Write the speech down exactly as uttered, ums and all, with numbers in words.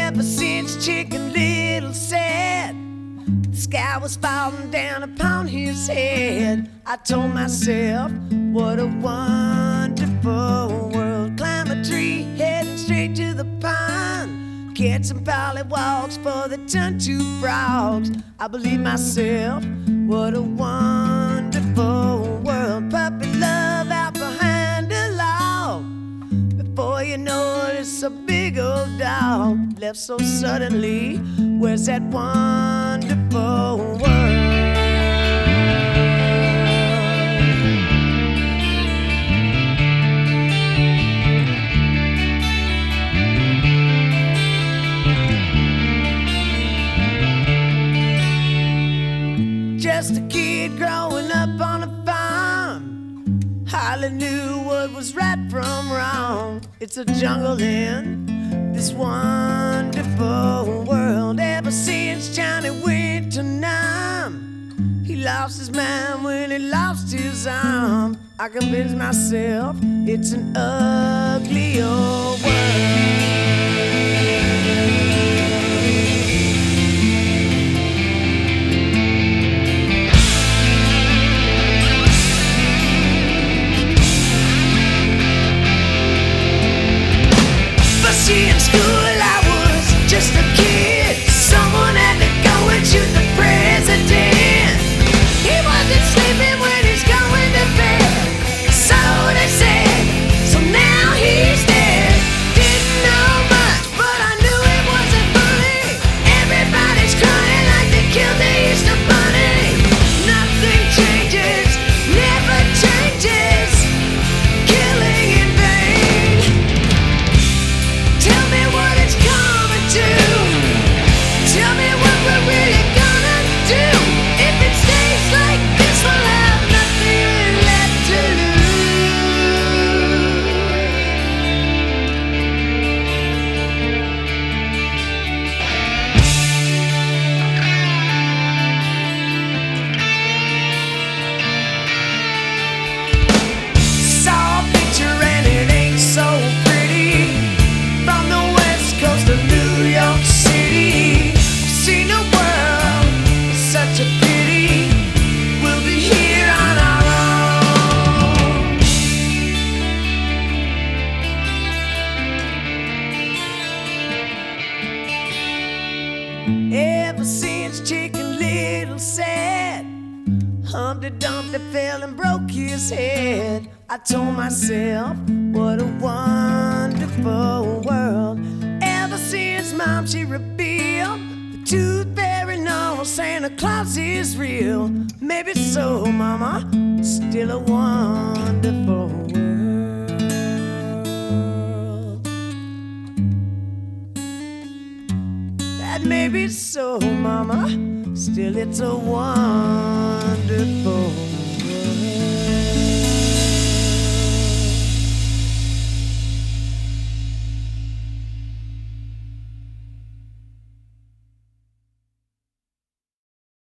Ever since Chicken Little said the sky was falling down upon his head, I told myself, what a wonderful world. Climb a tree, heading straight to the pond, catch some pollywogs for the tuntu frogs. I believe myself, what a wonderful world. Puppy love out behind a log, before you know it, it's a big old dog left so suddenly. Where's that wonderful world? Just a kid growing up on a farm, hardly knew what was right from wrong. It's a jungle in this wonderful world. Ever since Johnny went to Nam, he lost his mind when he lost his arm. I convinced myself it's an ugly old world. In school I was just a kid. Someone had to go and shoot the president. He wasn't sleeping when he's going to bed, so they said. So now he's dead. Didn't know much, but I knew it wasn't funny. Everybody's crying like they killed the Easter bunny. Nothing changes, never changes. Killing in vain. Tell me what it's coming to. Tell me what we're really gonna do. If it stays like this, we'll have nothing left to Saw a picture and it ain't so pretty, from the west coast of New York City. Seen the world, it's such a pity. We'll be here on our own. Ever since Chicken Little said Humpty Dumpty fell and broke his head, I told myself, what a wonderful world. Ever since Mom, she revealed the tooth fairy knows Santa Claus is real. Maybe so, Mama, it's still a wonderful world. That may be so, Mama, still it's a wonderful